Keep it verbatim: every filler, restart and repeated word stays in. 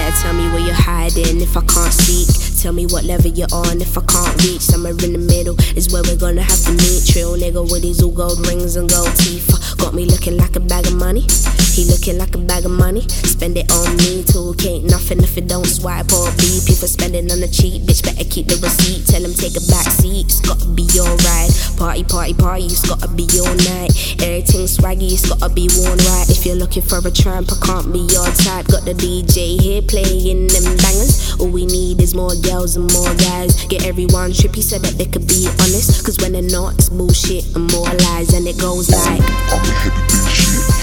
better tell me where you're hiding if I can't speak. Tell me what level you're on if I can't reach. Somewhere in the middle is where we're gonna have to meet. Trill nigga with his all gold rings and gold teeth. Got me looking like a bag of money. He looking like a bag of money. Spend it on me too. Can't nothing if it don't swipe or beep. People spending on the cheap. Bitch better keep the receipt. Tell him take a back seat. It's gotta be alright. Party, party, party. It's gotta be all night. Everything swaggy. It's gotta be worn right. If you're looking for a tramp, I can't be your type. Got the D J here playing them bangers. All we need is more girls and more guys. Get everyone trippy so that they could be honest. Cause when they're not, it's bullshit and more lies. And it goes like, I'm ahead of this shit.